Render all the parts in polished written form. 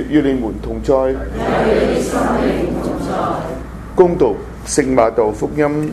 與你們同在。恭讀聖馬竇福音。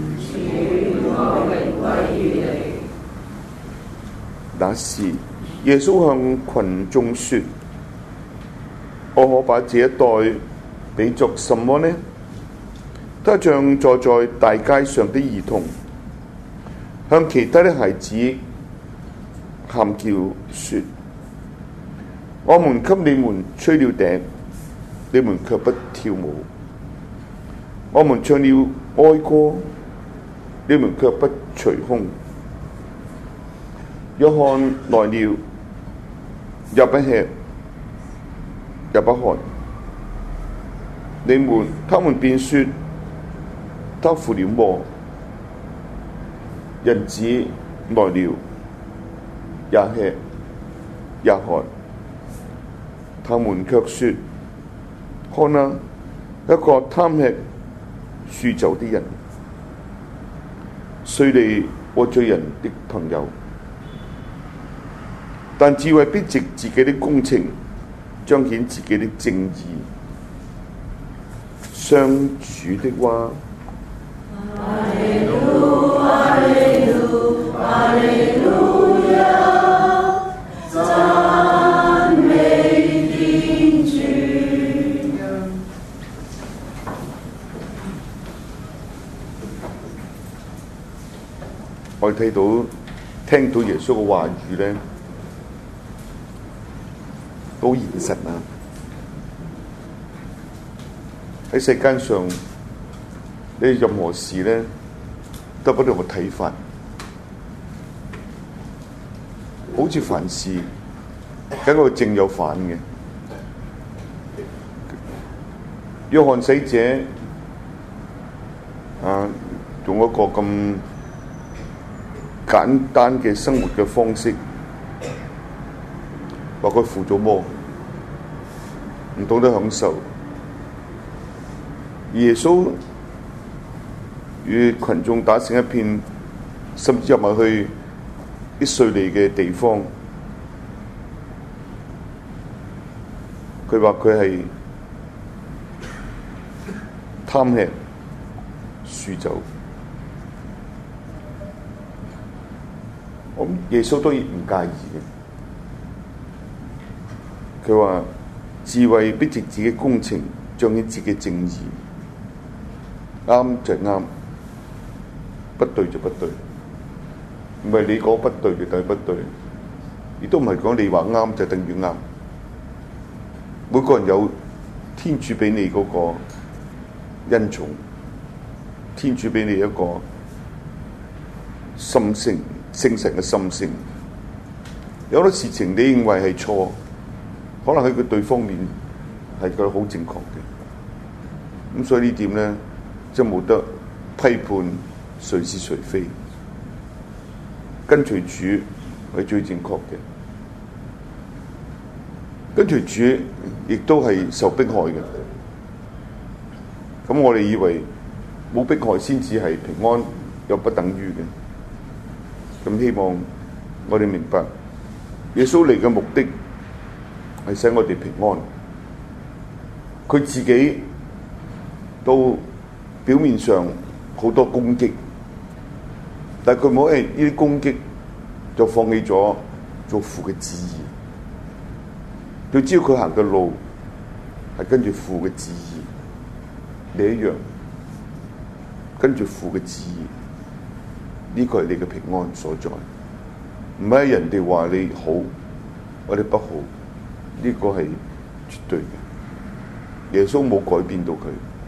那時，耶穌向群眾說：我可把這一代比作什麼呢？他像坐在大街上的兒童，向其他的孩子喊叫說：我們給你們吹了笛，你們卻不跳舞；我們唱了哀歌，你們卻不捶胸。約翰來了，也不吃，也不喝。他們便說：他附了魔。人子來了，也吃也喝。他們卻說：看啊，一個貪吃酗酒的人，稅吏和罪人的朋友。但智慧必藉自己的工程彰顯自己的正義。上主的話。 哈利路哈利路哈利路亞，讚美天主。 我哋聽到耶穌嘅話語咧，好現實啊！喺世間上，你任何事咧，都不同嘅睇法，好似凡事梗有正有反嘅。約翰洗者用一個咁簡單嘅生活嘅方式，話佢附咗魔，唔懂得享受。耶穌與群眾打成一片，甚至入埋去啲稅吏嘅地方。佢話佢係貪吃酗酒。咁耶穌當然唔介意嘅。佢話智慧必藉自己工程彰顯自己正義，啱就啱，不對就不對，唔係你講不對就等於不對，亦都唔係講你話啱就等於啱。每個人有天主俾你嗰個恩寵，天主俾你一個心性，聖神嘅心性。有好多事情你認為係錯，可能喺佢對方面係佢好正確嘅。咁所以呢點咧，即係冇得批判誰是誰非，跟隨主係最正確嘅。跟隨主亦都係受迫害嘅。咁我哋以為冇迫害先至係平安，又不等於嘅。咁希望我哋明白，耶穌嚟嘅目的係使我哋平安。佢自己都表面上好多攻擊，但係佢冇呢啲攻擊就放棄咗做父嘅旨意。佢知道佢行嘅路係跟住父嘅旨意，你一樣跟住父嘅旨意，呢個係你嘅平安所在。唔係人哋話你好，或者不好，呢個係絕對嘅。耶穌冇改變到佢。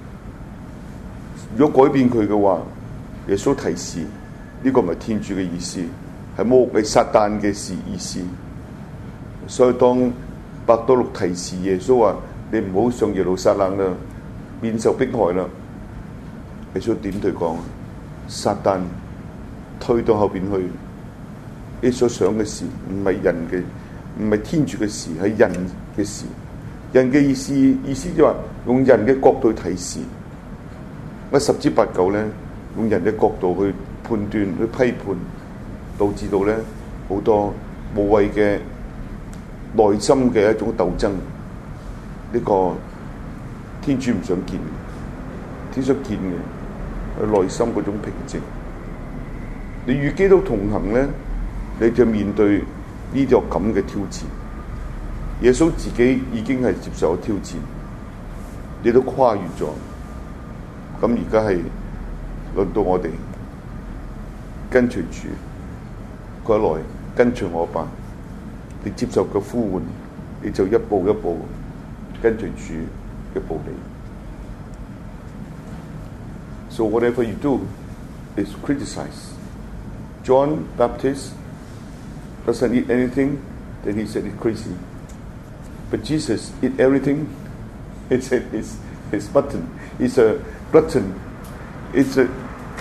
如果改變佢嘅話，耶穌提示呢個唔係天主嘅意思，係魔鬼撒旦嘅意思。所以當伯多祿提示耶穌話：你唔好上耶路撒冷啦，免受迫害啦。耶穌點對講？撒旦推到後邊去，你所想嘅事唔係人嘅，唔係天主嘅事，係人嘅事。人嘅意思就話用人嘅角度去提示。我十之八九咧，用人嘅角度去判斷、去批判，導致到咧好多無謂嘅內心嘅一種鬥爭， 呢個天主唔想見嘅，天主見嘅佢內心嗰種平靜。你與基督同行咧，你就面對呢個咁嘅挑戰。耶穌自己已經係接受咗挑戰，你都跨越咗。咁而家係輪到我哋跟隨主，佢來跟隨我吧。你接受佢呼喚，你就一步一步跟隨主嘅步履。So whatever you do is criticize. John Baptist doesn't eat anything, then he said it's crazy. But Jesus eat everything. He said it's mutton. It's a glutton. It's a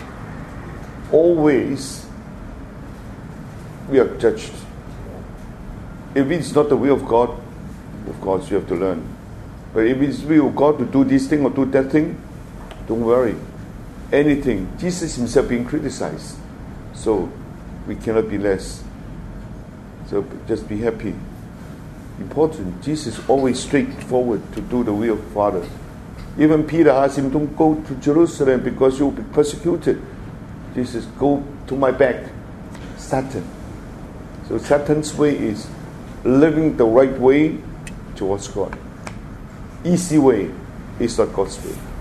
always we are judged. If it's not the will of God, of course you have to learn. But if it's the will of God to do this thing or do that thing, don't worry. Anything. Jesus himself being criticized. So we cannot be less. So just be happy. Important. Jesus always straightforward to do the will of Father. Even Peter asked him, don't go to Jerusalem because you'll be persecuted. Jesus, go to my back. Satan. So Satan's way is living the right way towards God. Easy way is not God's way.